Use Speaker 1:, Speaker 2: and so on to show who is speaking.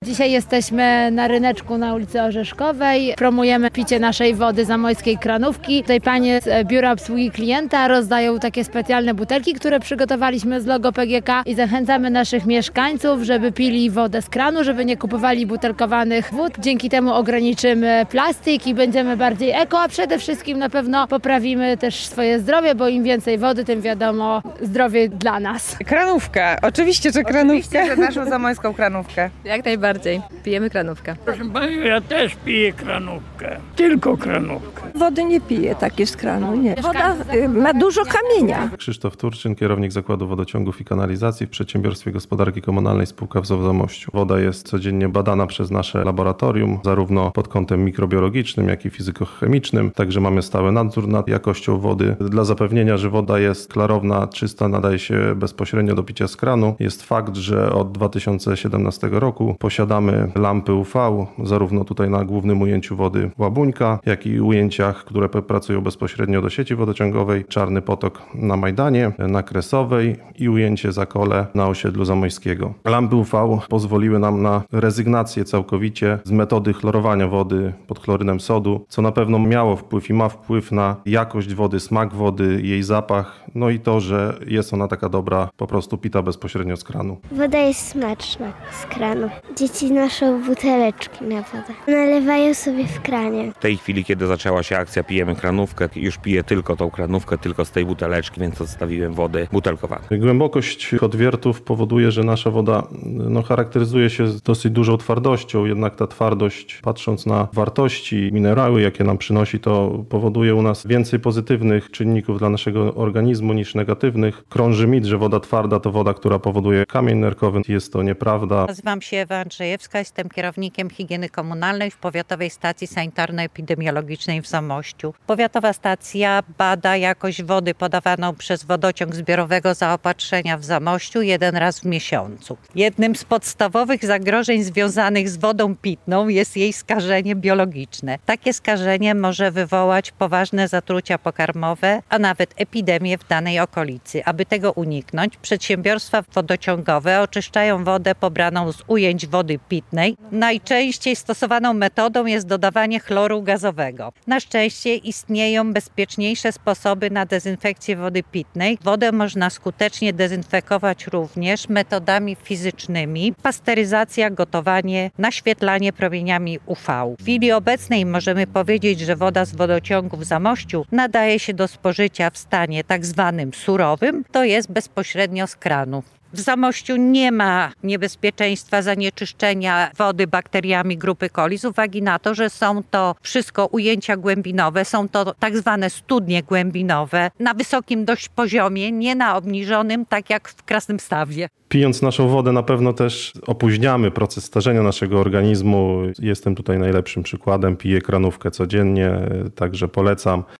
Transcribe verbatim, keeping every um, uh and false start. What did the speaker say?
Speaker 1: Dzisiaj jesteśmy na ryneczku na ulicy Orzeszkowej. Promujemy picie naszej wody zamojskiej Kranówki. Tutaj panie z Biura Obsługi Klienta rozdają takie specjalne butelki, które przygotowaliśmy z logo P G K i zachęcamy naszych mieszkańców, żeby pili wodę z kranu, żeby nie kupowali butelkowanych wód. Dzięki temu ograniczymy plastik i będziemy bardziej eko, a przede wszystkim na pewno poprawimy też swoje zdrowie, bo im więcej wody, tym wiadomo zdrowie dla nas.
Speaker 2: Kranówka, oczywiście, że kranówka.
Speaker 3: Oczywiście, że naszą zamojską kranówkę.
Speaker 4: Jak najbardziej. Pijemy kranówkę.
Speaker 5: Proszę Panią, ja też piję kranówkę. Tylko kranówkę.
Speaker 6: Wody nie piję takiej z kranu, nie. Woda y, ma dużo kamienia.
Speaker 7: Krzysztof Turczyn, kierownik Zakładu Wodociągów i Kanalizacji w Przedsiębiorstwie Gospodarki Komunalnej Spółka w Zamościu. Woda jest codziennie badana przez nasze laboratorium, zarówno pod kątem mikrobiologicznym, jak i fizykochemicznym. Także mamy stały nadzór nad jakością wody. Dla zapewnienia, że woda jest klarowna, czysta, nadaje się bezpośrednio do picia z kranu, jest fakt, że od dwa tysiące siedemnastego roku posiadamy lampy U V, zarówno tutaj na głównym ujęciu wody Łabuńka, jak i ujęciach, które pracują bezpośrednio do sieci wodociągowej. Czarny Potok na Majdanie, na Kresowej i ujęcie Zakole na osiedlu Zamojskiego. Lampy U V pozwoliły nam na rezygnację całkowicie z metody chlorowania wody pod chlorynem sodu, co na pewno miało wpływ i ma wpływ na jakość wody, smak wody, jej zapach, no i to, że jest ona taka dobra, po prostu pita bezpośrednio z kranu.
Speaker 8: Woda jest smaczna z kranu. Dzieci noszą buteleczki na wodę. Nalewają sobie w kranie.
Speaker 9: W tej chwili, kiedy zaczęła się akcja Pijemy Kranówkę, już piję tylko tą kranówkę, tylko z tej buteleczki, więc odstawiłem wody butelkowaną.
Speaker 7: Głębokość odwiertów powoduje, że nasza woda no, charakteryzuje się dosyć dużą twardością, jednak ta twardość, patrząc na wartości, minerały, jakie nam przynosi, to powoduje u nas więcej pozytywnych czynników dla naszego organizmu niż negatywnych. Krąży mit, że woda twarda to woda, która powoduje kamień nerkowy. Jest to nieprawda.
Speaker 10: Nazywam się Ewa Andrzejewska, jestem kierownikiem higieny komunalnej w Powiatowej Stacji Sanitarno-Epidemiologicznej w Zamościu. Powiatowa stacja bada jakość wody podawaną przez wodociąg zbiorowego zaopatrzenia w Zamościu jeden raz w miesiącu. Jednym z podstawowych zagrożeń związanych z wodą pitną jest jej skażenie biologiczne. Takie skażenie może wywołać poważne zatrucia pokarmowe, a nawet epidemię w danej okolicy. Aby tego uniknąć, przedsiębiorstwa wodociągowe oczyszczają wodę pobraną z ujęć wody pitnej. Najczęściej stosowaną metodą jest dodawanie chloru gazowego. Na szczęście istnieją bezpieczniejsze sposoby na dezynfekcję wody pitnej. Wodę można skutecznie dezynfekować również metodami fizycznymi: pasteryzacja, gotowanie, naświetlanie promieniami U V. W chwili obecnej możemy powiedzieć, że woda z wodociągu w Zamościu nadaje się do spożycia w stanie tak zwanym surowym, to jest bezpośrednio z kranu. W Zamościu nie ma niebezpieczeństwa zanieczyszczenia wody bakteriami grupy coli z uwagi na to, że są to wszystko ujęcia głębinowe, są to tak zwane studnie głębinowe na wysokim dość poziomie, nie na obniżonym, tak jak w Krasnymstawie.
Speaker 7: Pijąc naszą wodę na pewno też opóźniamy proces starzenia naszego organizmu. Jestem tutaj najlepszym przykładem, piję kranówkę codziennie, także polecam.